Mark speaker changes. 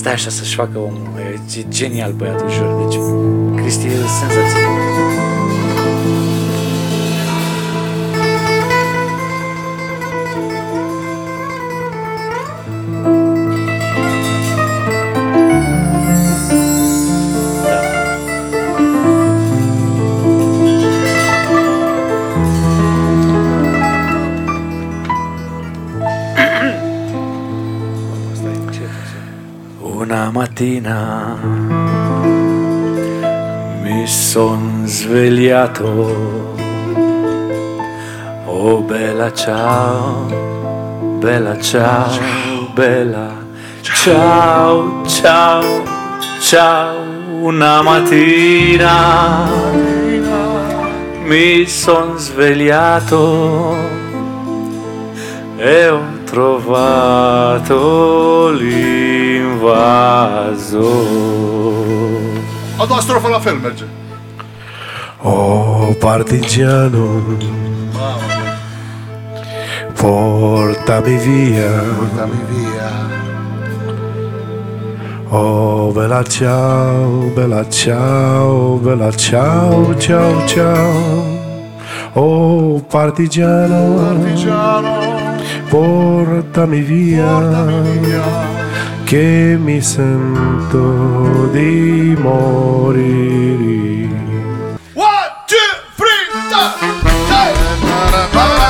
Speaker 1: stai așa să-și facă omul. E genial băiatul, jur. Deci, Cristi e senzație. Una mattina mi son svegliato, oh bella ciao, bella ciao, bella ciao, ciao, ciao. Una mattina mi son svegliato e ho trovato l'invaso.
Speaker 2: Ad una strofa la Felmerge.
Speaker 3: Oh partigiano, portami via.
Speaker 2: Portami via.
Speaker 3: Oh bella ciao, bella ciao, bella ciao, ciao, ciao. Oh partigiano,
Speaker 2: Partigiano,
Speaker 3: portami via,
Speaker 2: portami via.
Speaker 3: che mi sento di morire.
Speaker 2: 1, 2, 3, 4.